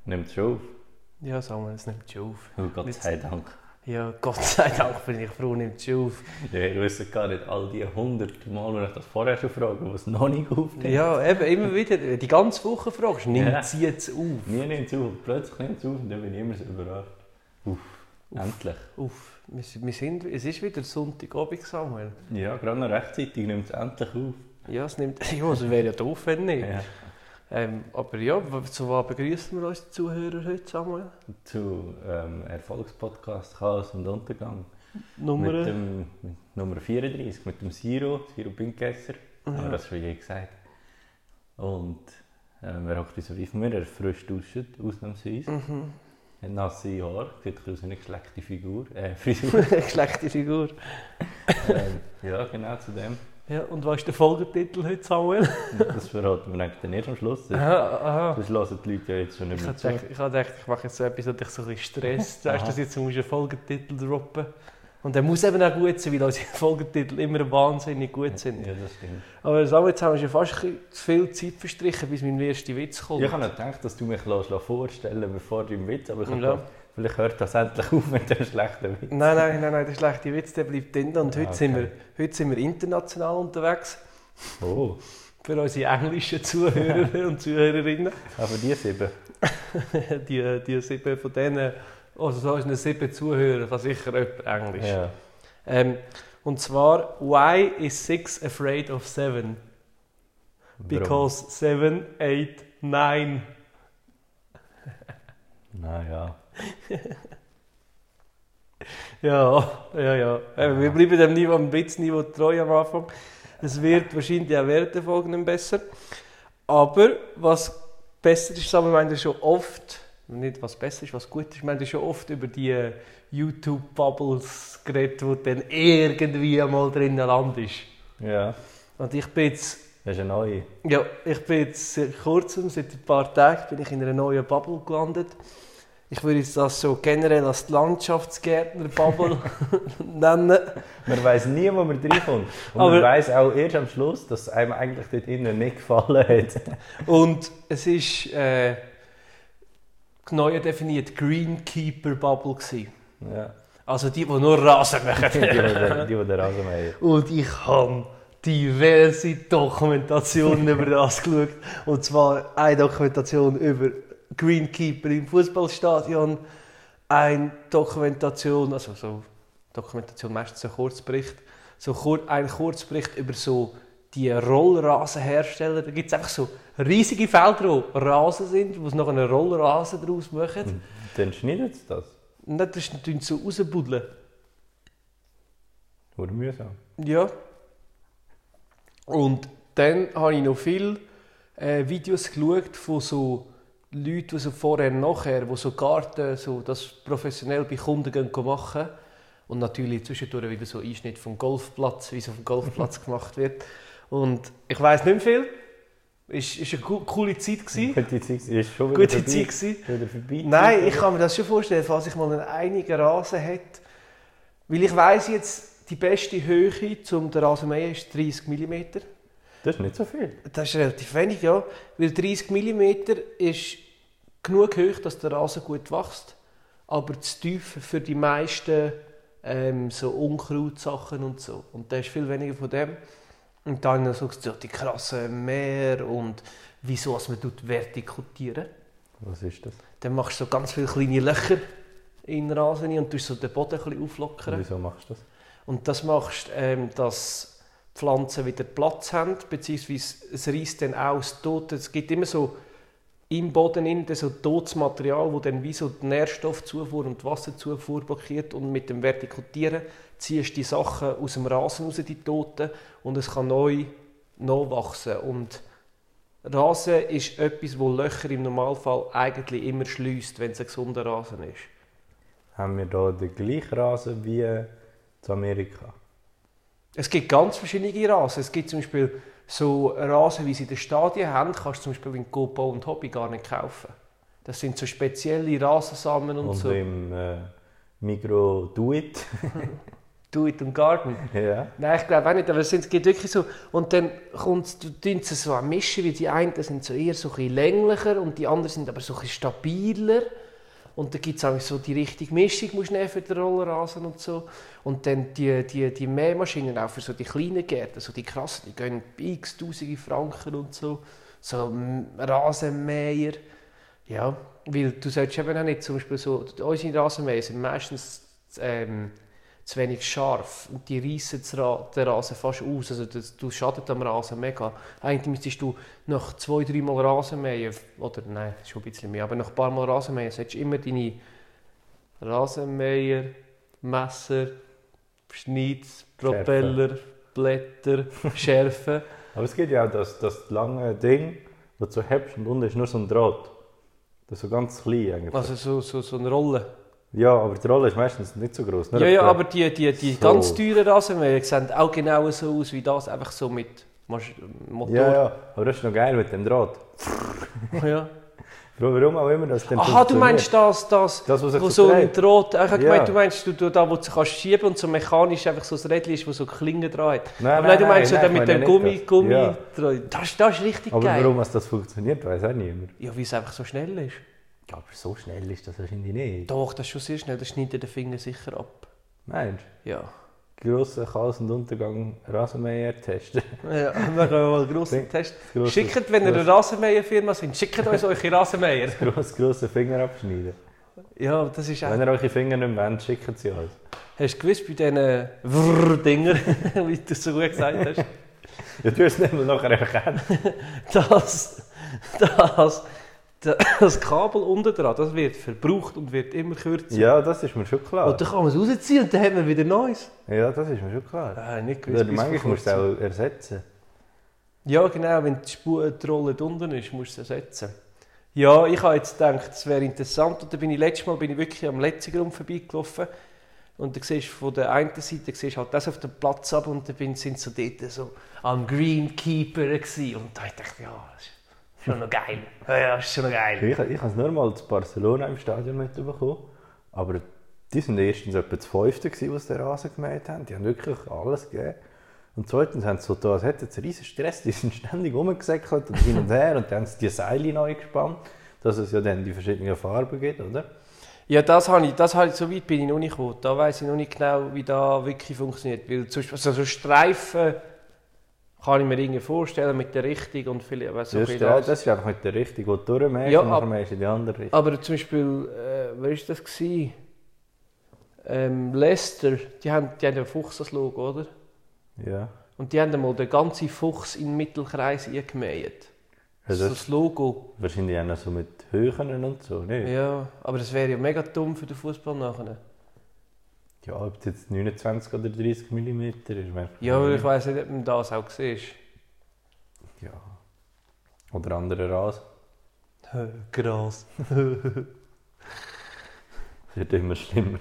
Nimmt es schon auf? Ja, sagen wir, es nimmt schon auf. Oh, Gott sei Dank. Ja, Gott sei Dank bin ich froh, nimmt es schon auf. Ja, ich wüsste gar nicht, all die 100 Mal, wo ich das vorher schon frage, was noch nicht aufnimmt. Ja, eben, immer wieder. Die ganze Woche fragst du, nimmt sie jetzt auf? Nie nimmt es auf. Plötzlich nimmt es auf und dann bin ich immer so überrascht. Uff, endlich. Uff, es ist wieder Sonntagabend, Samuel. Ja, gerade noch rechtzeitig nimmt es endlich auf. Ja, es wäre ja doof, wenn nicht. Ja. Aber ja, zu was begrüßen wir unsere Zuhörer heute, Samuel? Zu Erfolgspodcast Chaos und Untergang. Nummer 34, mit dem Siro Pinkesser. Ja. Aber das schon je gesagt. Und er hockt so wie von mir, er ist frisch duschen, ausnahmsweise. Mhm. Hat nasse Haare, sieht aus wie eine geschleckte Frisur. Schlechte Figur. Ja, genau zu dem. Ja, und was ist der Folgetitel heute, Samuel? Das verraten wir eigentlich dann erst am Schluss. Aha. Das hören die Leute ja jetzt schon nicht mehr zu. Ich habe gedacht, ich mache jetzt so etwas, das dich so ein bisschen stresst. Weißt du, jetzt musst du einen Folgetitel droppen. Und der muss eben auch gut sein, weil unsere Folgetitel immer wahnsinnig gut sind. Ja, das stimmt. Aber Samuel, jetzt haben wir schon fast ein bisschen zu viel Zeit verstrichen, bis mein erster Witz kommt. Ich habe nicht gedacht, dass du mich vorstellen lässt, bevor du im Witz, aber ich habe Ja. gedacht, vielleicht hört das endlich auf mit dem schlechten Witz. Nein, der schlechte Witz, der bleibt drin. Und heute, Okay. sind wir international unterwegs. Oh, Für unsere englischen Zuhörer und Zuhörerinnen. aber die 7. Die 7 von denen, also so unseren 7 Zuhörern, kann sicher jemand Englisch. Ja. Und zwar, why is 6 afraid of 7? Because 7, 8, 9. Naja. Ja. Wir bleiben dem Niveau, am Witzniveau treu am Anfang. Es wird wahrscheinlich auch während der Folge nicht besser. Aber was besser ist, sagen wir, wir schon oft, nicht was besser ist, was gut ist, wir haben schon oft über die YouTube-Bubbles geredet, wo dann irgendwie einmal drin landest. Ja, Und ich bin jetzt, das ist eine neue. seit kurzem, seit ein paar Tagen, bin ich in einer neuen Bubble gelandet. Ich würde jetzt das so generell als die Landschaftsgärtner-Bubble nennen. Man weiss nie, wo man reinkommt. Und Aber- man weiss auch erst am Schluss, dass es einem eigentlich dort innen nicht gefallen hat. Und es ist neu definiert Greenkeeper-Bubble gewesen. Ja. Also die nur Rasen Die, machen. die den Rasen mähen. Und ich habe diverse Dokumentationen über das geschaut. Und zwar eine Dokumentation über Greenkeeper im Fußballstadion, eine Dokumentation, also so Dokumentation meistens ein Kurzbericht, ein Kurzbericht über so die Rollrasenhersteller. Da gibt es einfach so riesige Felder, wo Rasen sind, wo sie noch einen Rollrasen daraus machen. Dann schneidet es das. Und dann tun sie so rausbuddeln. Oder mühsam. Ja. Und dann habe ich noch viele Videos geschaut von so Leuten, die so vorher und nachher, die so Garten, so das professionell bei Kunden gehen machen. Und natürlich zwischendurch wieder so Einschnitt vom Golfplatz, wie es auf dem Golfplatz gemacht wird. Und ich weiss nicht mehr viel. Es war eine coole Zeit gewesen. Gute Zeit ist schon wieder Gute vorbei. Zeit gewesen. Wieder vorbei. Nein, ich kann mir das schon vorstellen, falls ich mal einen einigen Rasen hätte. Weil ich weiss jetzt, die beste Höhe zum den Rasen mähen ist 30 mm. Das ist nicht so viel. Das ist relativ wenig, ja. Weil 30 mm ist genug hoch, dass der Rasen gut wächst. Aber zu tief für die meisten so Unkrautsachen und so. Und da ist viel weniger von dem. Und dann so die krassen Mäher und wieso man vertikutieren. Was ist das? Dann machst du so ganz viele kleine Löcher in den Rasen rein und tust so den Boden ein bisschen auflockern. Wieso machst du das? Und das machst dass die Pflanzen wieder Platz haben, beziehungsweise es reißt dann auch das Tote. Es gibt immer so im Boden innen so totes Material, das dann wie so die Nährstoffzufuhr und die Wasserzufuhr blockiert. Und mit dem Vertikutieren ziehst du die Sachen aus dem Rasen raus, die Toten, und es kann neu nachwachsen. Und Rasen ist etwas, wo Löcher im Normalfall eigentlich immer schliesst, wenn es ein gesunder Rasen ist. Haben wir hier den gleichen Rasen wie in Amerika? Es gibt ganz verschiedene Rasen. Es gibt zum Beispiel so Rasen, wie sie in den Stadien haben, kannst du zum Beispiel in GoPro und Hobby gar nicht kaufen. Das sind so spezielle Rasensamen und so. im Migros Do It. Do it im Garten. Ja. Nein, ich glaube auch nicht, aber es geht wirklich so. Und dann tun sie so an mischen, weil die einen sind so eher so ein bisschen länglicher und die anderen sind aber so ein bisschen stabiler. Und dann gibt es auch so die richtige Mischung, musst du nehmen für den Rollerrasen und so. Und dann die Mähmaschinen auch für so die kleinen Gärten, so die krassen, die gehen x Tausende Franken und so. So Rasenmäher. Ja, weil du solltest eben auch nicht, zum Beispiel so, unsere Rasenmäher sind meistens zu wenig scharf und die reissen den Rasen fast aus. Also du schadet am Rasen mega. Eigentlich müsstest du nach 2-3 Mal Rasenmähen, oder nein, das ist schon ein bisschen mehr, aber nach ein paar Mal Rasenmähen solltest du immer deine Rasenmäher, Messer, Schnitz, Propeller, Blätter schärfen. Aber es geht ja auch das lange Ding, das du hebst und unten ist nur so ein Draht. Das ist so ganz klein eigentlich. Also so eine Rolle. Ja, aber die Rolle ist meistens nicht so groß. Ja, aber die so. ganz teuren Rasenmäher sehen auch genau so aus wie das, einfach so mit Motor. Ja, aber das ist noch geil mit dem Draht. Ja. Warum auch immer das denn Aha, du meinst das was sich wo so ein dreht. Draht... Ich habe gemeint, Ja. du meinst, du da, wo du kannst schieben und so mechanisch einfach so ein Rädchen ist, wo so Klingen dran hat. Nein, Aber nein, du meinst so nein, mit ich dem meine Gummi nicht das. Ja. dran. Das ist richtig Aber geil. warum das funktioniert, weiß auch niemand. Ja, weil es einfach so schnell ist. Ja, aber so schnell ist das wahrscheinlich nicht. Doch, das ist schon sehr schnell. Das schneidet den Finger sicher ab. Meinst Ja. du? Grossen Chaos- und Untergang Rasenmäher testen. Ja, wir können mal einen grossen Test. Grosses- Schickt, wenn ihr eine Rasenmäherfirma seid, schickt uns eure Rasenmäher. Grosse Finger abschneiden. Ja, das ist Wenn ihr eure Finger nicht mehr wollt, schickt sie uns. Hast du gewusst, bei diesen Wrrr-Dingern, wie du es so gut gesagt hast, Ja, du hast es nicht mal nachher erkannt. das Kabel unten dran, das wird verbraucht und wird immer kürzer. Ja, das ist mir schon klar. Und dann kann man es rausziehen und dann hat man wieder Neues. Ja, das ist mir schon klar. Nicht Oder gewusst, manchmal musst du es auch ersetzen. Ja, genau, wenn die Rolle unten ist, musst du es ersetzen. Ja, ich habe jetzt gedacht, es wäre interessant. Und dann letztes Mal bin ich wirklich am Letzigrund vorbeigelaufen. Und dann siehst du von der einen Seite siehst halt das auf dem Platz ab und dann sind so dort so am Greenkeeper gewesen. Und da dachte ich, ja, das ist schon noch geil. Ja, das ist schon noch geil. Ich habe es nur mal zu Barcelona im Stadion mitbekommen. Aber die waren erstens etwa das Fünfte, die den Rasen gemäht haben. Die haben wirklich alles gegeben. Und zweitens haben sie so da, es hat jetzt einen riesen Stress, die sind ständig rumgesäckelt und hin und her und dann haben sie die Seile neu gespannt, dass es ja dann die verschiedenen Farben gibt, oder? Ja, so weit bin ich noch nicht gekommen. Da weiss ich noch nicht genau, wie das wirklich funktioniert. Weil zum Beispiel, so Streifen kann ich mir irgendwie vorstellen mit der Richtung und vielleicht so Ja, das ist einfach mit der Richtung, die du durchmähst Ja, und dann mähst du in die andere Richtung. Aber zum Beispiel, wer war das? Leicester, die haben ja Fuchs als Logo, oder? Ja. Und die haben einmal den ganzen Fuchs in den Mittelkreis eingemäht. Ja, So das Logo. Wahrscheinlich auch noch so mit Höhen und so, nicht? Ja, aber das wäre ja mega dumm für den Fußball nachher. Ja, ob es jetzt 29 oder 30 mm ist. Ja, aber ich weiss nicht, ob man das auch sieht. Ja. Oder andere Rasen. Gras. Das wird immer schlimmer.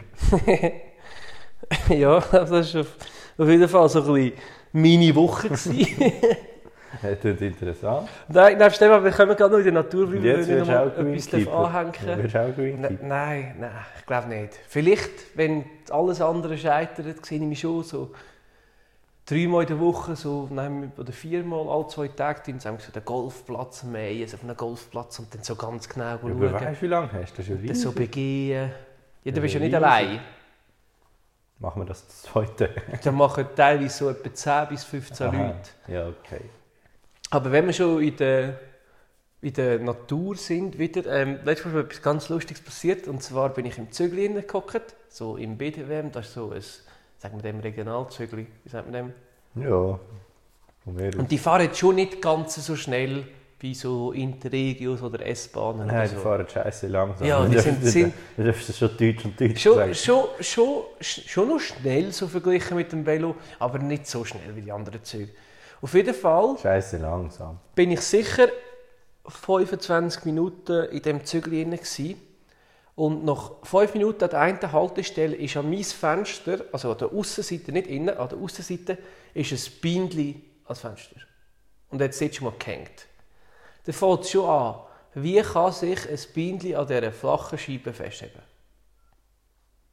Ja, das war auf jeden Fall so ein bisschen meine Woche. Das ist interessant. Nein, nebst dem, wir können gerade noch in der Natur bleiben, Jetzt wenn wirst wir du noch auch etwas Greenkeeper. anhängen. Wirst du auch Greenkeeper? Nein, ich glaube nicht. Vielleicht, wenn alles andere scheitert, sehe ich mich schon so 3-mal in der Woche, so, nein, oder 4-mal, alle 2 Tage, sagen wir so den Golfplatz mähen, also auf einem Golfplatz und dann so ganz genau Ja, schauen. aber weißt du, wie lange hast du das schon Dann so riesig? begehen. Ja, du bist ja nicht riesig. allein. Machen wir das zweite. Dann machen teilweise so etwa 10 bis 15 Aha. Leute. Ja, okay. Aber wenn wir schon in der Natur sind, wieder, letztes Mal ist etwas ganz Lustiges passiert. Und zwar bin ich im Zügli gehockt, so im BDWM, das ist so ein, sagen wir dem, Regionalzügli, wie sagt man dem? Ja, von mir aus. Und die fahren jetzt schon nicht ganz so schnell wie so Interregios oder S-Bahnen. Nein, oder die so. fahren scheiße langsam. Ja, die sind Du darfst das schon Deutsch und Deutsch schon, sagen. schon noch schnell so verglichen mit dem Velo, aber nicht so schnell wie die anderen Züge. Auf jeden Fall Scheiße langsam. bin ich sicher 25 Minuten in diesem Zügel gsi. Und nach 5 Minuten an der einen Haltestelle ist an meinem Fenster, also an der Aussenseite, nicht innen, an der Aussenseite, ist ein Bindli als Fenster. Und jetzt sitzt schon mal gehängt. Dann fängt es schon an. Wie kann sich ein Bindli an dieser flachen Scheibe festheben?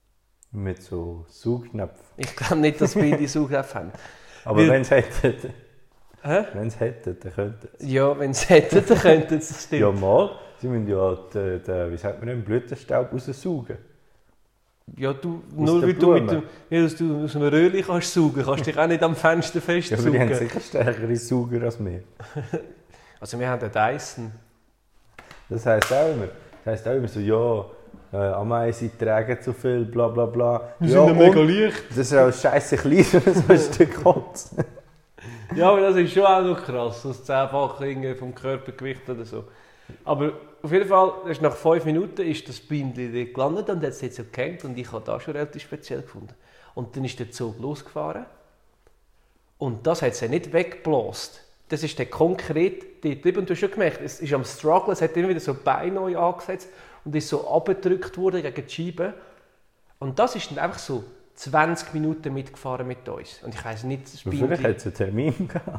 Mit so Saugnäpfen. Ich glaube nicht, dass Bindi Saugnäpfe haben. Aber Weil- wenn sie hätten, Hä? dann könnten sie. Ja, wenn sie hätten, dann könnten sie, das stimmt. Ja, mal. Sie müssen ja wie sagt man, den Blütenstaub raussaugen. Ja, du, Aus nur der weil du, Blume. dass du aus einem Röhrchen kannst saugen, kannst du dich auch nicht am Fenster Ja, aber die festsaugen. haben sicher stärkere Sauger als wir. Also wir haben den Dyson. Das heisst auch immer so, ja, Ameisen tragen zu viel, bla bla bla. Ja, und leicht. das ist auch scheisse klein, so ein Stück Holz. Ja, aber das ist schon auch noch krass, das 10-fache irgendwie vom Körpergewicht oder so. Aber auf jeden Fall, ist nach 5 Minuten ist das Bindli dort gelandet und hat es jetzt so gehängt und ich habe das schon relativ speziell gefunden. Und dann ist der Zug losgefahren und das hat es ja nicht weggeblasen. Das ist dann konkret dort geblieben und du hast schon gemerkt, es ist am Struggle, es hat immer wieder so Beine neu angesetzt und ist so abgedrückt worden gegen die Scheibe. Und das ist dann einfach so 20 Minuten mitgefahren mit uns. Und ich weiss nicht, das Vielleicht Bindli... hat es einen Termin gehabt.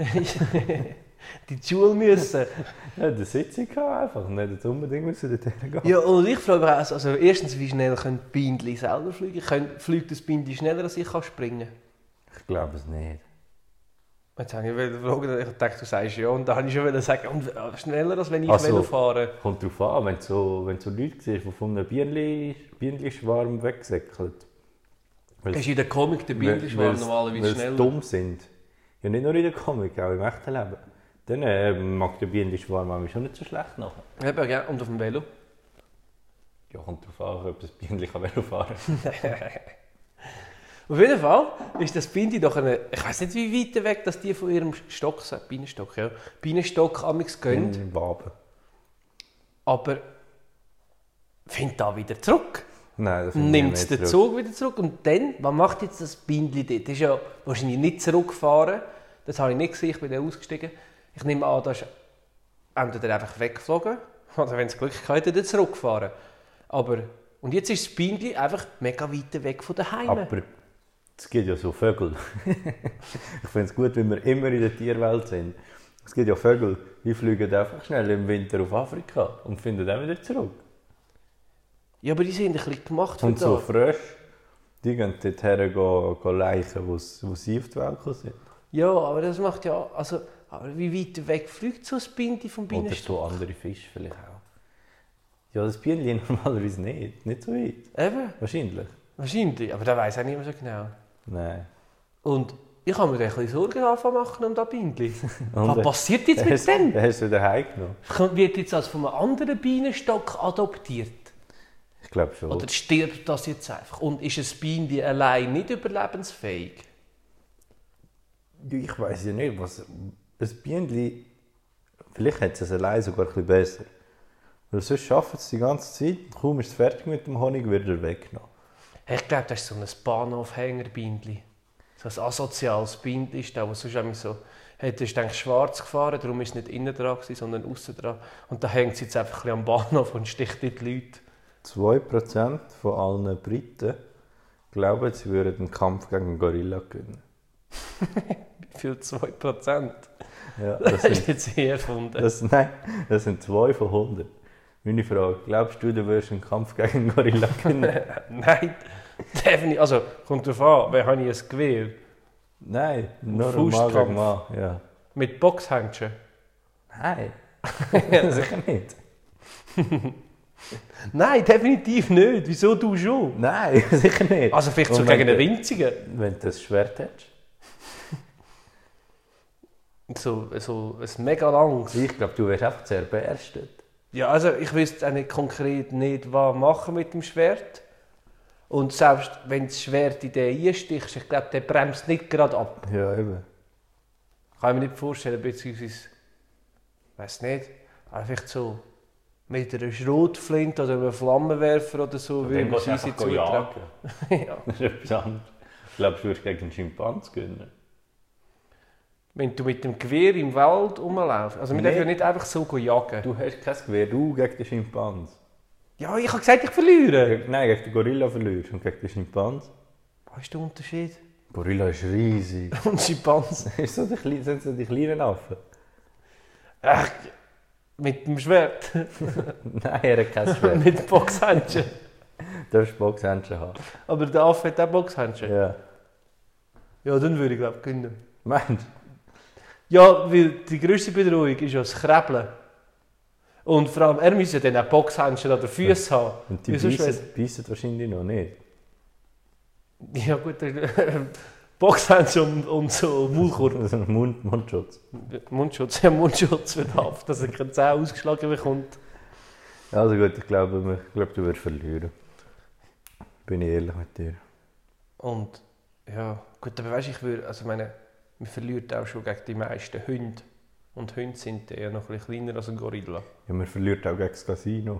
die Schule müssen. Ja, eine Sitzung gehabt einfach, nicht unbedingt müssen dorthin gehen. Ja, und ich frage mich auch, also erstens, wie schnell können Bindli selber fliegen? Fliegt das Bindli schneller, als ich kann springen kann? Ich glaube es nicht. Jetzt habe ich fragen, ich dachte, du sagst ja, und dann habe ich schon sagen, und schneller, als wenn ich Also, Velo fahre. Kommt darauf an, wenn du so Leute siehst, die von einem Bienenschwarm wegsäckeln. Das ist in der Comic der Bindli-Schwarm normalerweise Weil sie schneller. dumm sind. Ja, nicht nur in der Comic, auch im echten Leben. Dann mag der Bienenschwarm manchmal schon nicht so schlecht nachher. Eben, ja, und auf dem Velo. Ja, kommt darauf an, ob das Bienenli Velo fahren kann. Auf jeden Fall ist das Bindli doch eine, ich weiss nicht, wie weit weg dass die von ihrem Stock sind, Bienenstock, ja. Bienenstock amigs gehen, In Waben. aber findet da wieder zurück. Nein, das finde ich Nimmt nicht den zurück. Zug wieder zurück und dann, was macht jetzt das Bindli dort? Das ist ja wahrscheinlich nicht zurückgefahren, das habe ich nicht gesehen, ich bin dann ausgestiegen. Ich nehme an, das ist entweder einfach weggeflogen oder wenn es Glück hatte, dann zurückgefahren. Aber, und jetzt ist das Bindli einfach mega weit weg von daheim. Aber es gibt ja so Vögel. Ich finde es gut, wenn wir immer in der Tierwelt sind. Es gibt ja Vögel, die fliegen einfach schnell im Winter auf Afrika und finden dann wieder zurück. Ja, aber die sind ein bisschen gemacht für Und so das. Frösche, die gehen dorthin leichen, wo sie auf die Welt gekommen sind. Ja, aber das macht ja, also, aber wie weit weg fliegt so ein Bindli vom Oder Bienenstock? so andere Fische vielleicht auch. Ja, das Bienenli normalerweise nicht so weit. Eben, Wahrscheinlich. wahrscheinlich, aber das weiss auch niemand so genau. Nein. Und ich habe mir dann ein bisschen Sorgen anfangen machen um das Bindli. Und, Was passiert jetzt mit dem? Den hast du daheim genommen? Wird jetzt als von einem anderen Bienenstock adoptiert? Ich glaube schon. Oder stirbt das jetzt einfach? Und ist ein Bienenli allein nicht überlebensfähig? Ich weiß ja nicht, was. Ein Bienenli. Vielleicht hat es allein sogar ein bisschen besser. Weil sonst schafft es die ganze Zeit. Kaum ist es fertig mit dem Honig, wird er weggenommen. Ich glaube, das ist so ein Bahnhofhänger-Bienenli. So ein asoziales Bienenli ist das, was sonst immer so... Hey, du bist eigentlich schwarz gefahren, darum war es nicht innen dran, sondern außen dran. Und da hängt es jetzt einfach ein bisschen am Bahnhof und sticht dort die Leute. 2% von allen Briten glauben, sie würden den Kampf gegen einen Gorilla gewinnen. Wie viel? 2%? Ja, Das ist jetzt hier erfunden. Nein, das sind 2 von 100. Meine Frage, glaubst du, du würdest einen Kampf gegen einen Gorilla gewinnen? Nein, definitiv. Also, kommt darauf an, wer habe ich ein Gewehr? Nein, nur ein Faustkampf. Mann gegen Mann. Ja. Mit Boxhandschuhen? Nein, sicher nicht. Nein, definitiv nicht. Wieso du schon? Nein, sicher nicht. Also vielleicht so Und gegen wenn einen winzigen. Wenn du das Schwert hättest? So ein mega langes. Ich glaube, du wärst einfach sehr beärstet. Ja, also ich wüsste auch nicht konkret nicht, was machen mit dem Schwert. Und selbst wenn das Schwert in den einstichst, ich glaube, der bremst nicht gerade ab. Ja, eben. Kann ich mir nicht vorstellen, beziehungsweise, ich weiß nicht, einfach so mit einer Schrotflinte oder einem Flammenwerfer oder so, Dann man gehst du einfach zutrauen. jagen. Ja. Das ist etwas anderes. Ich glaube, du würdest gegen einen Schimpans gewinnen. Wenn du mit dem Gewehr im Wald rumlaufst. Also wir Nee. dürfen ja nicht einfach so jagen. Du hast kein Gewehr, du gegen den Schimpans. Ja, ich habe gesagt, ich verliere. Nein, gegen den Gorilla verlierst und gegen den Schimpans. Was ist der Unterschied? Gorilla ist riesig. Und Schimpansen? Sind so die kleinen Affen? Ach, mit dem Schwert. Nein, er hat kein Schwert. Mit Boxhandschuhen. darfst Boxhandschuhe haben. Aber der Affe hat auch Boxhandschuhe? Ja. Ja, dann würde ich glaube ich gewinnen. Meinst du? Ja, weil die grösste Bedrohung ist ja das Krebeln. Und vor allem, er müsste dann auch Boxhandschuhe an den Füßen haben. Und die Wieso beißen wahrscheinlich noch nicht. Ja gut, Boxhandschuhe und so Maulkorb. Also Mundschutz. Mundschutz, ja Mundschutz wird ab, dass er keine Zähne ausgeschlagen bekommt. Also gut, ich glaube, du wirst verlieren. Bin ich ehrlich mit dir. Und ja, gut, aber weißt du, man verliert auch schon gegen die meisten Hunde. Und Hunde sind ja noch ein bisschen kleiner als ein Gorilla. Ja, man verliert auch gegen das Casino.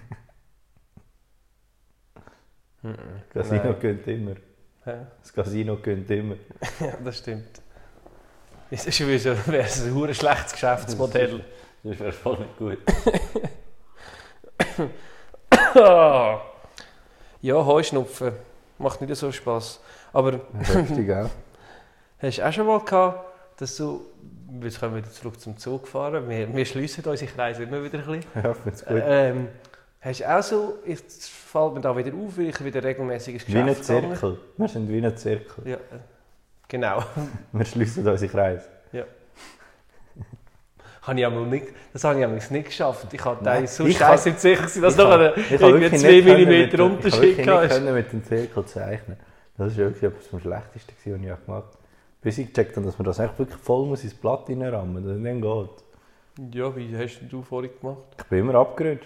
Das Casino gönnt immer. Hä? Das Casino gönnt immer. Ja, das stimmt. Das ist schon wieder so, wäre es ein verdammt schlechtes Geschäftsmodell. Das wäre voll nicht gut. Ja, Heuschnupfen macht nicht so Spass. Aber Heftig auch. hast du auch schon mal gehabt, dass du, jetzt können wir wieder zurück zum Zug fahren, wir schliessen unsere Kreise immer wieder ein bisschen. Ja, find's gut. Hast du auch so, jetzt fällt mir da wieder auf, weil ich wieder regelmäßig ins Wie ein Geschäft gegangen. Zirkel. Wir sind wie ein Zirkel. Ja, genau. Wir schliessen unsere Kreise. Ja. Das habe ich einmal nicht geschafft. Ich hatte Nein, so ich scheiße im Sicht, dass ich noch kann- irgendwie ich kann wirklich 2 nicht können mm mit- Ich Unterschied konnte hast. nicht mit dem Zirkel zeichnen. Das ist wirklich etwas vom Schlechtesten, was ich gemacht habe. Bis ich gecheckt habe, dass man das echt wirklich voll muss ins Blatt reinrammen muss. Dann geht. Ja, wie hast du vorhin gemacht? Ich bin immer abgerutscht.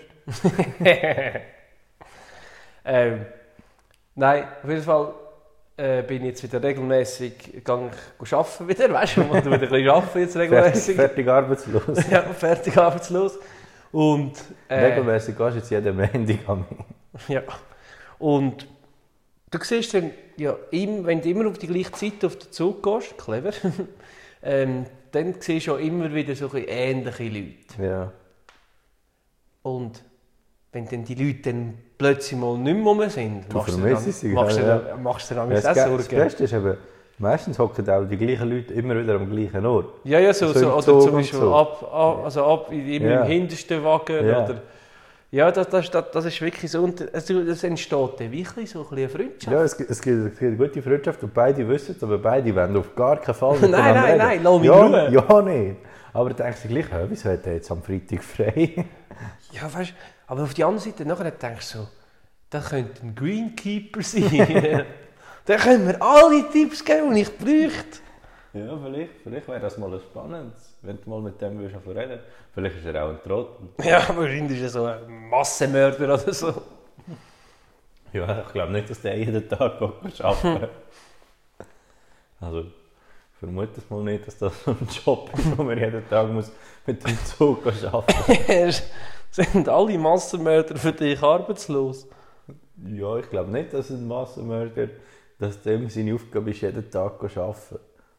Nein, auf jeden Fall bin ich jetzt wieder regelmäßig arbeiten wieder, weißt du, ich wieder ein bisschen arbeiten jetzt regelmäßig. Fertig arbeitslos. Ja, fertig arbeitslos. Und Regelmäßig gehst du jetzt jeden Montag an mich. ja. Und du siehst dann, ja, wenn du immer auf die gleiche Zeit auf den Zug gehst, clever, dann siehst du auch immer wieder so ein bisschen ähnliche Leute. Ja. Und wenn dann die Leute dann plötzlich mal nicht mehr rum sind, Du vermisst sie. machst du Ja. dir dann Das auch Das Sorgen. Beste ist eben, meistens hocken auch die gleichen Leute immer wieder am gleichen Ort. Ja, ja, so, So im oder Zug zum und Beispiel so. ab immer Ja. im hintersten Wagen. Ja. Oder, ja, das ist wirklich so. Es entsteht dann wirklich so ein bisschen eine Freundschaft. Ja, es gibt eine gute Freundschaft und beide wissen es, aber beide wollen auf gar keinen Fall Nein, miteinander nein, reden. nein, lass mich ja, in Ruhe. ja, nicht. Aber dann denkst du gleich, wieso hat er jetzt am Freitag frei? Ja, weißt du, aber auf die andere Seite nachher denkst du so, das könnte ein Greenkeeper sein. Dann können wir alle Tipps geben, die ich bräuchte. Ja, vielleicht wäre das mal spannend, wenn du mal mit dem reden würdest. Vielleicht ist er auch ein Trottel. Ja, wahrscheinlich ist er so ein Massenmörder oder so. Ja, ich glaube nicht, dass der jeden Tag arbeiten Also, ich vermute es mal nicht, dass das so ein Job ist, wo man jeden Tag muss mit dem Zug arbeiten muss. Sind alle Massenmörder für dich arbeitslos? Ja, ich glaube nicht, dass ein Massenmörder, dass dem seine Aufgabe ist, jeden Tag arbeiten.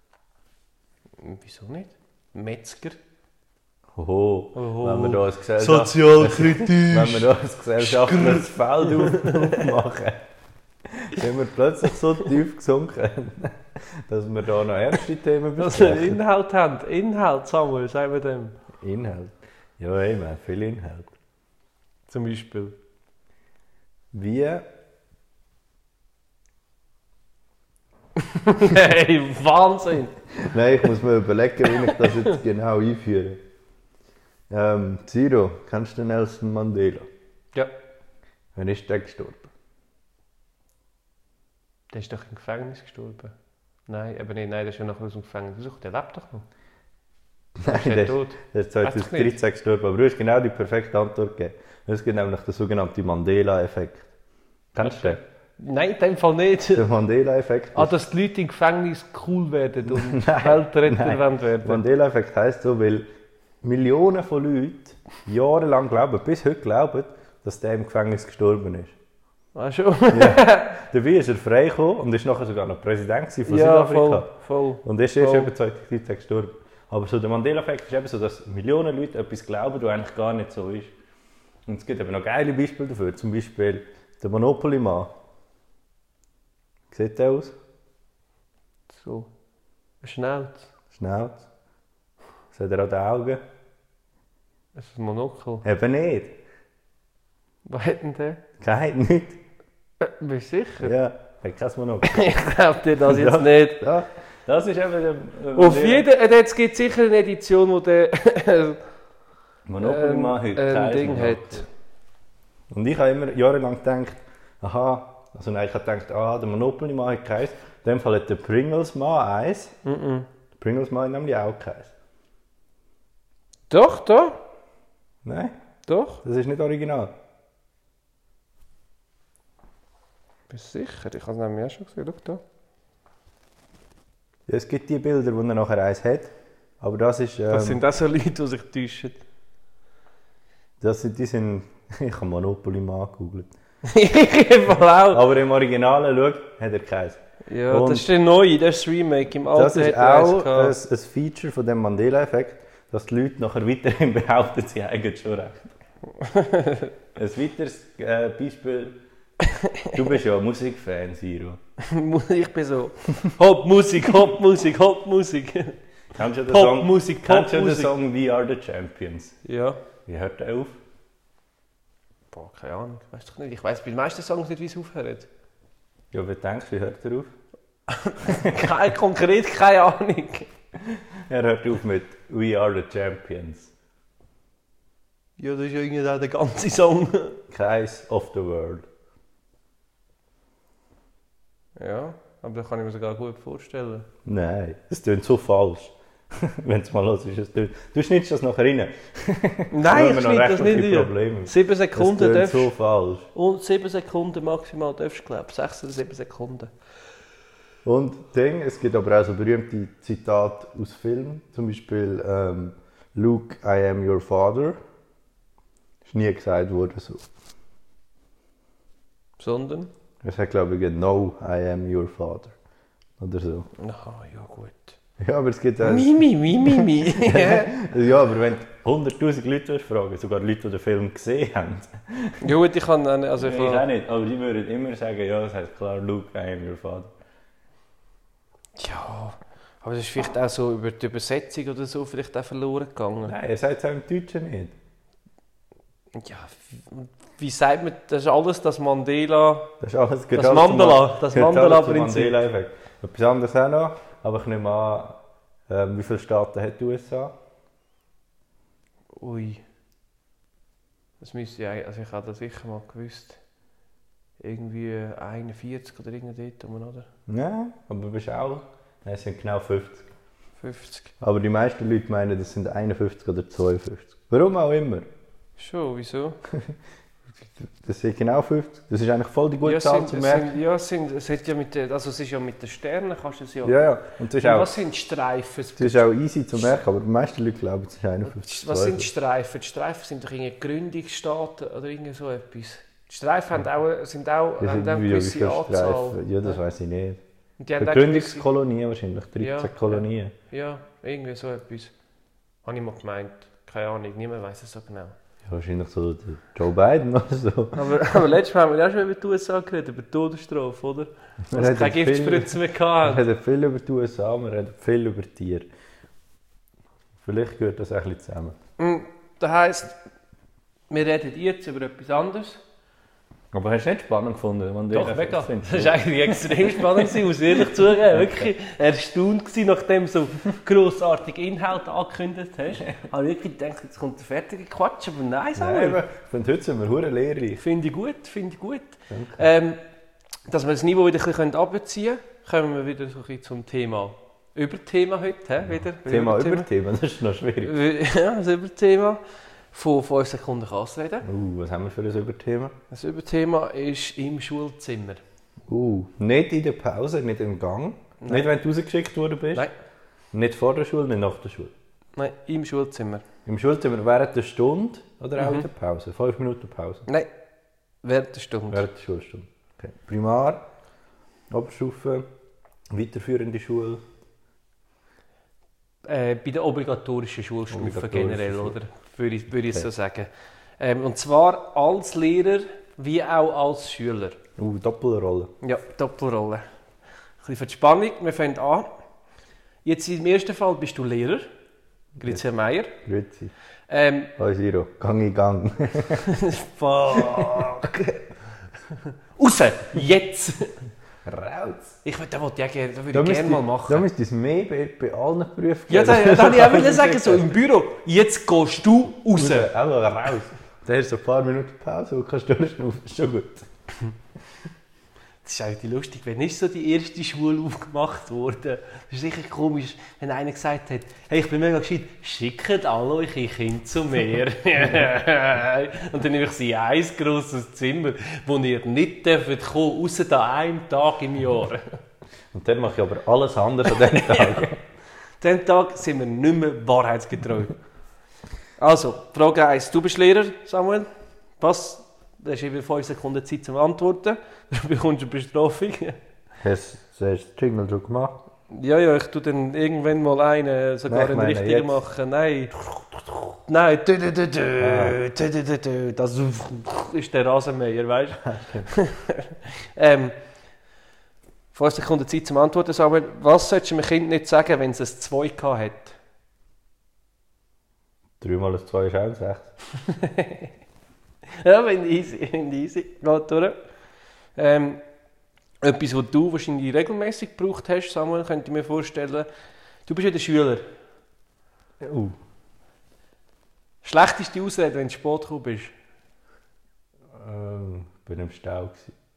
Wieso nicht? Metzger? Oho, Oho. wenn wir da als Sozialkritisch. Wenn wir da als gesellschaftliches Feld aufmachen, sind wir plötzlich so tief gesunken, dass wir da noch ernste Themen Dass wir besprechen. Inhalt haben. Inhalt, Samuel, sagen wir dem. Inhalt. Ja, ey, wir haben viel Inhalt. Zum Beispiel. Wie? Hey, Wahnsinn! Nein, ich muss mir überlegen, wie ich das jetzt genau einführe. Ciro, kennst du Nelson Mandela? Ja. Wann ist der gestorben? Der ist doch im Gefängnis gestorben. Nein, aber nicht, nein, der ist ja nachher aus dem Gefängnis rausgekommen. Der lebt doch noch. Nein, Ist der tot? der ist Weiß ich 2013 gestorben, aber du hast genau die perfekte Antwort gegeben. Es gibt nämlich den sogenannten Mandela-Effekt. Kennst du den? Nein, in dem Fall nicht. Der Mandela-Effekt ist... Dass die Leute im Gefängnis cool werden und Nein, Weltretter nein. werden. Der Mandela-Effekt heisst so, weil Millionen von Leuten jahrelang glauben, bis heute glauben, dass der im Gefängnis gestorben ist. Ah, schon? Ja. Dabei ist er freigekommen und ist nachher sogar noch Präsident von Ja, Südafrika. voll. Und ist erst Voll. eben 2013 gestorben. Aber so der Mandela-Effekt ist eben so, dass Millionen Leute etwas glauben, was eigentlich gar nicht so ist. Und es gibt eben noch geile Beispiele dafür. Zum Beispiel der Monopoly-Mann. Wie sieht der aus? So. Schnauz. Schnauz. Sieht er an den Augen? Das ist ein Monokel. Eben nicht. Was hat denn der? Kein nicht. Bist du sicher? Ja, hat kein Monopoly. Ich glaube dir das jetzt nicht. Ja, das ist eben... Auf jeden Fall, jetzt gibt es sicher eine Edition, wo der Monopoly-Mann heute ein kein Ding Monopoly. hat. Und ich habe immer jahrelang gedacht, ich habe gedacht, der Monopoly-Mann hat keins. In dem Fall hat der Pringles-Mann eins. Der Pringles-Mann hat nämlich auch keins. Doch, da. Nein, Doch. das ist nicht original. Bist du sicher? Ich habe es nämlich auch schon gesehen. Schau da. Ja, es gibt die Bilder, wo er nachher eins hat. Aber das ist... Das sind auch so Leute, die sich täuschen. die sind... Ich habe Monopoly-Mann gegoogelt. Ich auch. Aber im Originalen, schau, hat er keins. Ja, Und das ist der neue, das ist das Remake. Im Alten das ist hat er eins auch gehabt. ein Feature von dem Mandela-Effekt, dass die Leute nachher weiterhin behaupten, sie haben schon recht. Ein weiteres Beispiel. Du bist ja Musikfan, Siro. Ich bin so, Hop-Musik, Hop-Musik, Hop-Musik. Kennst du den Popmusik, Kennst du den Popmusik. Song We Are The Champions? Ja. Wie hört der auf? Boah, keine Ahnung, weißt doch nicht. Ich weiss bei den meisten Songs nicht, wie es aufhört. Ja, wie denkst du, wie hört er auf? Konkret keine Ahnung. Er hört auf mit We Are The Champions. Ja, das ist ja irgendwie auch der ganze Song. Kreis of the World. Ja, aber das kann ich mir sogar gut vorstellen. Nein, es klingt so falsch. Wenn es mal los ist, du schnittst das nachher rein. Nein, ich schneide das nicht rein. Probleme. 7 Sekunden Das klingt darfst so falsch. und 7 Sekunden maximal darfst du, glaube ich. 6 oder 7 Sekunden. Und Ding, es gibt aber auch so berühmte Zitate aus Filmen. Zum Beispiel Luke, I am your father. Ist nie gesagt worden so. Sondern? Es hat glaube ich No, I am your father. Oder so. Aha, ja gut. Ja, aber es gibt auch... Mi. Ja, aber wenn du 100'000 Leute fragen, sogar Leute, die den Film gesehen haben. Ja gut, ich kann... Also Ich auch nicht, aber die würden immer sagen, ja, das heißt klar Luke, I am your father. Ja, aber das ist vielleicht auch so über die Übersetzung oder so vielleicht auch verloren gegangen. Nein, er sagt es auch im Deutschen nicht. Ja, wie sagt man, das ist alles das Mandela... Das ist alles Das Mandela-Prinzip. Mandela-Effekt. Etwas anderes auch noch, aber ich nehme an, wie viele Staaten hat die USA? Ui. Das müsste ich... Also ich habe das sicher mal gewusst. Irgendwie 41 oder irgendwie dort, oder? Nein, aber du bist auch... Nein, es sind genau 50. 50. Aber die meisten Leute meinen, das sind 51 oder 52. Warum auch immer. Schon, wieso? Das sind genau 50. Das ist eigentlich voll die gute Zahl zu merken. Es hat ja mit den, also es ist ja mit den Sternen, kannst du es ja... Ja. Und das ist Und auch, was sind Streifen? das ist auch easy zu merken, aber die meisten Leute glauben, es ist 51. Was sind Streifen? Die Streifen sind doch irgendwie Gründungsstaaten oder irgend so etwas. Die Streifen sind auch Das sind eine wie gewisse viele Anzahl. Streifen? Ja, das weiß ich nicht. Und die haben auch Begründungskolonien wahrscheinlich, 13 Ja, Kolonien. Ja, irgendwie so etwas. Habe ich mal gemeint. Keine Ahnung, niemand weiß es so genau. Ja, wahrscheinlich so der Joe Biden oder so. Aber letztes Mal haben wir auch schon über die USA geredet, über die Todesstrafe, oder? Dass es keine Giftspritzen mehr Wir hatten. reden viel über die USA, wir reden viel über Tiere. Vielleicht gehört das ein bisschen zusammen. Das heisst, wir reden jetzt über etwas anderes. Aber hast du nicht spannend gefunden? Wenn Doch, mega. Das war eigentlich extrem spannend, muss ich ehrlich zugeben. Wirklich erstaunt gewesen, nachdem du so grossartige Inhalte angekündigt hast. Habe ich wirklich gedacht, jetzt kommt der fertige Quatsch, aber nein, Nein, ich finde, heute sind wir hure lehrreich. Finde ich gut. Dass wir das Niveau wieder ein bisschen runterziehen können, kommen wir wieder so ein bisschen zum Thema. Überthema heute, wieder. Thema über Thema, das ist noch schwierig. Ja, das Überthema. Von 5 Sekunden kannst du reden. Was haben wir für ein Überthema? Das Überthema ist im Schulzimmer. Nicht in der Pause, nicht im Gang. Nein. Nicht, wenn du rausgeschickt worden bist. Nein. Nicht vor der Schule, nicht nach der Schule. Nein, im Schulzimmer. Im Schulzimmer während der Stunde oder auch in der Pause? 5 Minuten Pause? Nein, während der Stunde. Während der Schulstunde. Okay. Primar, Oberstufe, weiterführende Schule. Bei der obligatorischen Schulstufe generell, oder? Würde ich so sagen. Und zwar als Lehrer wie auch als Schüler. Doppelrolle. Ja, Doppelrolle. Ein bisschen für die Spannung, wir fangen an. Jetzt im ersten Fall bist du Lehrer, Grüezi Herr Meier. Grüezi. Fuck. Hoi Siro, Gang in Gang. Raus! Jetzt! Raus! Das würde ich gerne mal machen. Da müsst ihr es mehr bei allen Berufen Ja, da wollte ich auch sagen, so im Büro. Jetzt gehst du raus. Aber raus. Da hast du so ein paar Minuten Pause und kannst durchschnaufen. Das ist schon gut. Das ist eigentlich lustig, wenn ist so die erste Schule aufgemacht wurde. Das ist sicher komisch, wenn einer gesagt hat, hey, ich bin mega gescheit, schickt alle eure Kinder zu mir. Und dann nehme ich sie in ein grosses Zimmer, wo ihr nicht dürft kommen, ausser an einem Tag im Jahr. Und dann mache ich aber alles anders an diesem Tag. An diesem Tag sind wir nicht mehr wahrheitsgetreu. Also, Frage 1. Du bist Lehrer, Samuel. Was? Du hast über 5 Sekunden Zeit zum Antworten. Du bekommst eine Bestrafung. Hast du den Jingle schon gemacht? Ja, ich tue dann irgendwann mal einen, sogar einen richtigen jetzt. machen. Nein. Nein. Das ist der Rasenmäher, weißt du? 5 Sekunden Zeit zum Antworten, Samuel. Was solltest du einem Kind nicht sagen, wenn es ein 2 gehabt hat? 3 mal 2 ist auch 6. Ja, wenn easy. Geht durch. Etwas, was du wahrscheinlich regelmäßig gebraucht hast, Samuel, könnte ich mir vorstellen. Du bist ja der Schüler. Schlechteste Ausrede, wenn du spät gekommen bist? Ich war im Stau.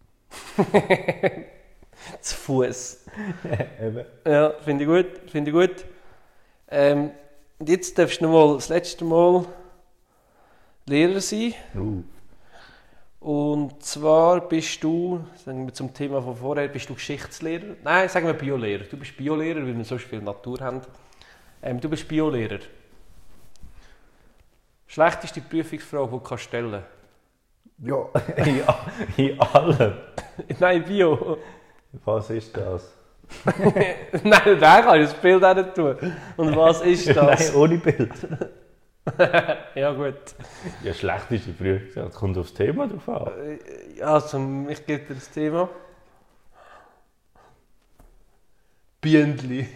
Zu Fuß. Eben. Ja, finde ich gut. Jetzt darfst du noch mal das letzte Mal Lehrer sein. Und zwar bist du, sagen wir zum Thema von vorher, bist du Geschichtslehrer? Nein, sagen wir Biolehrer. Du bist Biolehrer, weil wir so viel Natur haben. Du bist Biolehrer. Schlechteste Prüfungsfrage, die du stellen kannst? Ja, in allem. Nein, Bio. Was ist das? Nein, da kann ich das Bild auch nicht tun. Und was ist das? Nein, ohne Bild. Ja, gut. Ja, schlechteste Prüfung. Das kommt aufs Thema drauf an. Also, ich gebe dir das Thema. Biendli.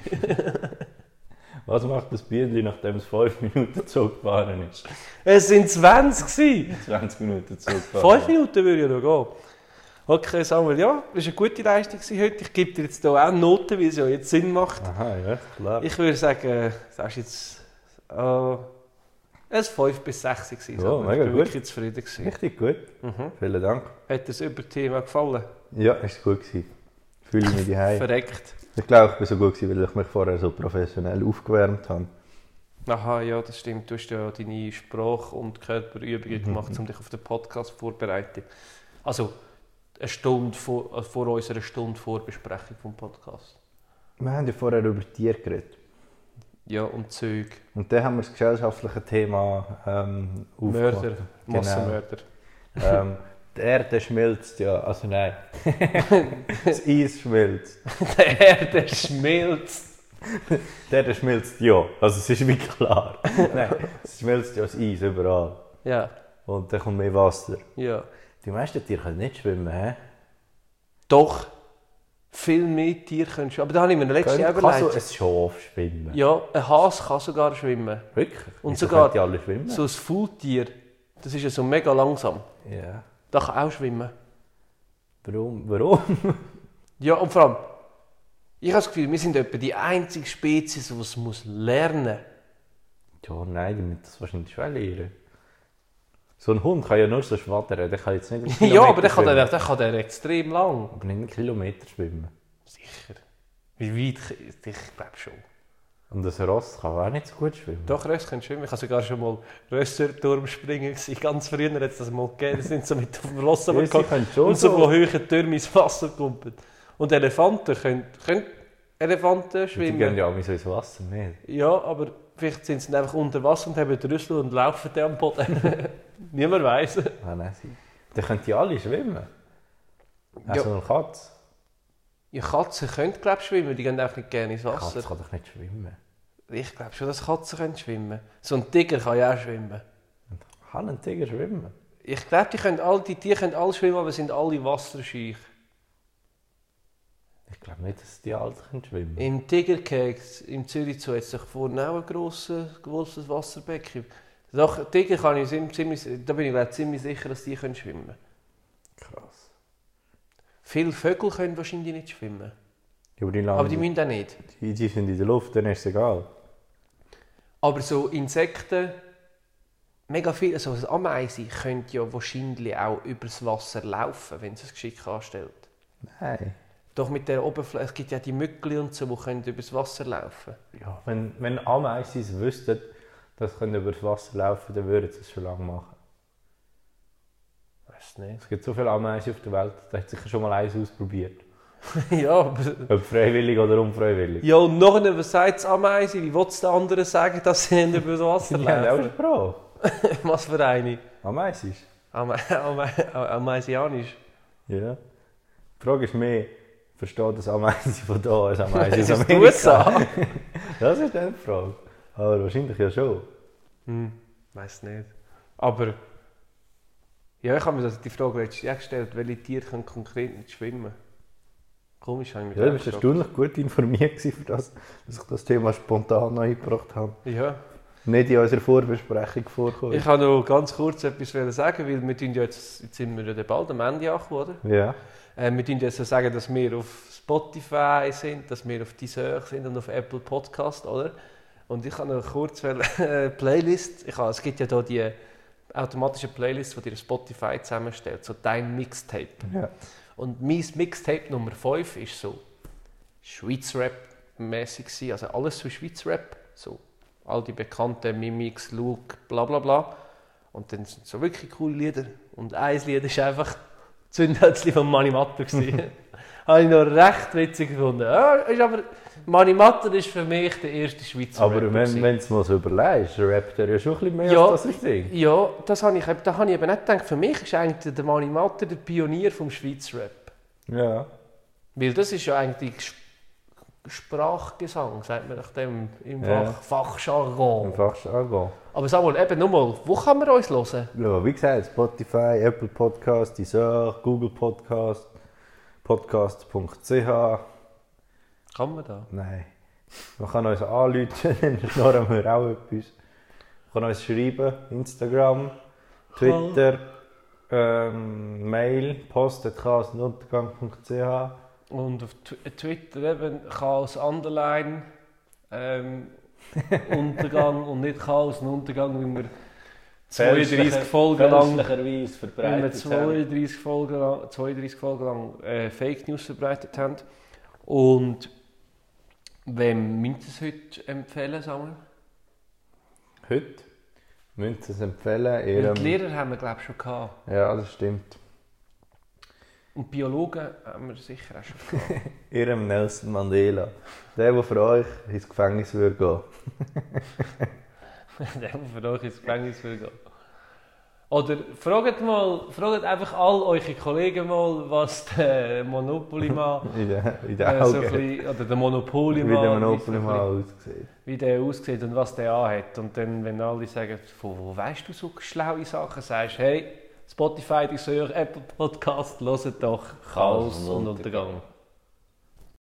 Was macht das Bienchen, nachdem es 5 Minuten Zug gefahren ist? Es sind 20 gewesen. 20 Minuten Zug gefahren. 5 Minuten würde ich ja noch gehen. Okay, Samuel, ja, das war eine gute Leistung heute. Ich gebe dir jetzt hier auch Noten, weil es ja jetzt Sinn macht. Aha, ja, klar. Ich würde sagen, das ist jetzt ein 5 bis 6 gewesen. Ja, mega ich bin gut. wirklich zufrieden gewesen. Richtig gut. Vielen Dank. Hat dir das Überthema gefallen? Ja, ist gut gewesen. Fühle ich mich daheim. Verreckt. Ich glaube, ich war so gut gewesen, weil ich mich vorher so professionell aufgewärmt habe. Aha, ja, das stimmt. Du hast ja deine Sprach- und Körperübungen gemacht, um dich auf den Podcast vorzubereiten. Also, eine Stunde vor unserer Stunde Vorbesprechung vom Podcast. Wir haben ja vorher über Tiere geredet. Ja, und Züge. Und dann haben wir das gesellschaftliche Thema Mörder, Genau. Massenmörder. Die Erde schmilzt ja, also nein. Das Eis schmilzt. Die Erde schmilzt. Die Erde schmilzt ja, also es ist wie klar. Nein, es schmilzt ja das Eis überall. Ja, Und dann kommt mehr Wasser. ja. Die meisten Tiere können nicht schwimmen, hä? Doch, viel mehr Tiere können schwimmen. Aber da habe ich mir letztes Jahr Kann so überlegt. ein Schaf schwimmen? Ja, ein Hase kann sogar schwimmen. Wirklich? Und Wieso sogar können die alle schwimmen? so ein Faultier, das ist ja so mega langsam. Ja. Das kann auch schwimmen. Warum? Ja, und vor allem, ich habe das Gefühl, wir sind etwa die einzige Spezies, die es lernen muss. Ja, nein, die müssen das wahrscheinlich schon lernen. So ein Hund kann ja nur so schwattern, der kann jetzt nicht einen Kilometer Ja, aber der schwimmen. kann der extrem lang. Aber nicht einen Kilometer schwimmen. Sicher. Wie weit? Ich glaube schon. Und ein Ross kann auch nicht so gut schwimmen. Doch, Röss können schwimmen. Ich habe sogar schon mal Rösserturm springen gesehen. Ganz früher hat es das mal gegeben. Das sind so mit auf dem Ross Ja, sie können schon und so so. von hohen Türmen ins Wasser kumpeln. Und Elefanten können Elefanten Die schwimmen. gehen ja auch so ins Wasser nicht. Ja, aber vielleicht sind sie einfach unter Wasser und haben den Rüssel und laufen dann am Boden. Niemand weiss. Ah, nein, dann können die alle schwimmen. Also eine Katze. Ja, Katzen können, glaube ich, schwimmen. Die gehen einfach nicht gerne ins Eine Wasser. Katze kann doch nicht schwimmen. Ich glaube schon, dass Katzen können schwimmen. So ein Tiger kann ja auch schwimmen. Kann ein Tiger schwimmen? Ich glaube, die Tiere können alle schwimmen, aber sind alle wasserscheu. Ich glaube nicht, dass die alle schwimmen können. Im Tigerkäfig im Zürich Zoo hat es vorne auch ein grosses Wasserbecken. Doch, Tiger kann ich ziemlich, da bin ich glaube, ziemlich sicher, dass die können schwimmen. Krass. Viele Vögel können wahrscheinlich nicht schwimmen. Ja, aber die, Aber die müssen auch nicht. die sind in der Luft, dann ist es egal. Aber so Insekten, mega viel, also eine Ameise könnte ja wahrscheinlich auch übers Wasser laufen, wenn sie es geschickt anstellt. Nein. Doch mit der Oberfläche, es gibt ja die Mückli und so, die können übers Wasser laufen. Ja, wenn Ameisen wüssten, dass sie über das Wasser laufen können, dann würden sie es schon lange machen. Weiß nicht. Es gibt so viele Ameisen auf der Welt, da hat sicher schon mal eins ausprobiert. Ja, aber... Ob freiwillig oder unfreiwillig. Ja, und nachher, was sagt das Ameise? Wie will es den anderen sagen, dass sie nicht über das Wasser Die haben auch laufen? Sprache. Was für eine? Ameisen. Ameisianisch. Ja. Die Frage ist mehr, versteht das Ameisen von da als Ameisen Ist aus es die Amerika? USA? Das ist dann die Frage. Aber wahrscheinlich ja schon. Weiß nicht. Aber... Ja, ich habe mir die Frage letztes Jahr gestellt, welche Tiere können konkret nicht schwimmen. Komisch, habe ich mich Ja, du auch bist gefragt. erstaunlich gut informiert gewesen, für das, dass ich das Thema spontan noch eingebracht habe. Ja. Nicht in unserer Vorbesprechung vorkommen. Ich wollte noch ganz kurz etwas sagen, weil wir tun ja jetzt sind wir ja bald am Ende angekommen, oder? Ja. Wir tun jetzt so sagen, dass wir auf Spotify sind, dass wir auf Deezer sind und auf Apple Podcast, oder? Und ich habe noch kurz eine Playlist. Es gibt ja hier die automatische Playlist, die dir Spotify zusammenstellt, so dein Mixtape. Ja. Und mein Mixtape Nummer 5 ist so Schweizrap-mäßig, also alles so Schweizrap, so all die bekannten Mimix, Luke, bla bla bla. Und dann sind so wirklich coole Lieder. Und ein Lied ist einfach «Zündhölzli» von Mani Matter. Habe ich noch recht witzig gefunden. Ja, ist aber Mani Matter ist für mich der erste Schweizer Aber Rapper wenn du es mal so überlegst, rappt er ja schon ein bisschen mehr Ja. als das ich denke. Ja, da habe ich eben nicht gedacht. Für mich ist eigentlich der Mani Matter der Pionier vom Schweizer Rap. Ja. Weil das ist ja eigentlich Sprachgesang, sagt man nach dem im Ja. Fachjargon. Einfach schon. Aber sag mal, eben nochmal, wo kann man uns hören? Ja, wie gesagt, Spotify, Apple Podcast, Deezer, Google Podcast, podcast.ch. Kann man da? Nein. Man kann uns anrufen, dann schnurren wir auch etwas. Man kann uns schreiben, Instagram, Twitter, Mail, post@chaosuntergang.ch. Und auf Twitter eben Chaos Underline Untergang und nicht Chaos und Untergang, wie wir 32 Folgen lang, wie wir 32 Folgen lang Fake News verbreitet haben. Und wem müsst ihr es heute empfehlen, Samuel? Heute müssen Sie es empfehlen. Weil die Lehrer haben wir, glaube ich, schon gehabt. Ja, das stimmt. Und Biologen haben wir sicher auch schon gehabt. Ihrem Nelson Mandela. Der für euch ins Gefängnis würde gehen. Der für euch ins Gefängnis will gehen. Oder fragt einfach all eure Kollegen mal, was der Monopoly-Mann In den so Augen. ein bisschen, oder der Monopoly-Mann, Wie der so ein Monopoly bisschen- mal aussieht. wie der aussieht und was der anhat. Und dann, wenn alle sagen, von wo weißt du so schlaue Sachen, sagst du, hey, Spotify, Deezer, Apple Podcast, hört doch Chaos und Untergang.